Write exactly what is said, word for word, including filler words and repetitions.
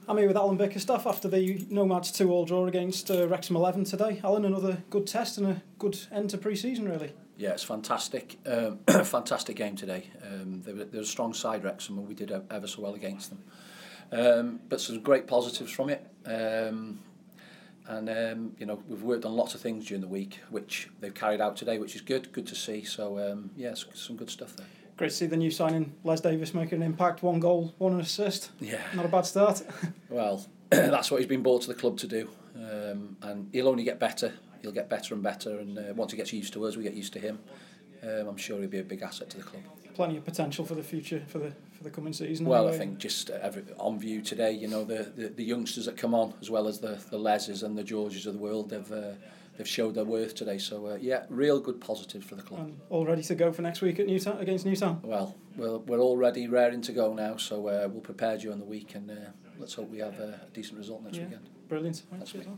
I'm here with Alan Bickerstaff after the Nomads two all draw against uh, Wrexham eleven today. Alan, another good test and a good end to pre-season, really. Yeah, it's fantastic. Um, fantastic game today. Um, they were, they're a strong side, Wrexham, and we did ever so well against them. Um, but some great positives from it. Um, and, um, you know, we've worked on lots of things during the week, which they've carried out today, which is good, good to see. So, um, yeah, some good stuff there. Great to see the new signing, Les Davis, making an impact. One goal, one assist. Yeah. Not a bad start. Well, that's what he's been brought to the club to do. Um, and he'll only get better. He'll get better and better. And uh, once he gets used to us, we get used to him. Um, I'm sure he'll be a big asset to the club. Plenty of potential for the future, for the for the coming season. Well, anyway. I think just every, on view today, you know, the, the, the youngsters that come on, as well as the, the Leses and the Georges of the world, they've uh, they've showed their worth today. So, uh, yeah, real good positives for the club. And all ready to go for next week at Newtown against Newtown? Well, we're, we're already raring to go now, so uh, we'll prepare during the week, and uh, let's hope we have a decent result next yeah. weekend. Brilliant. That's Right,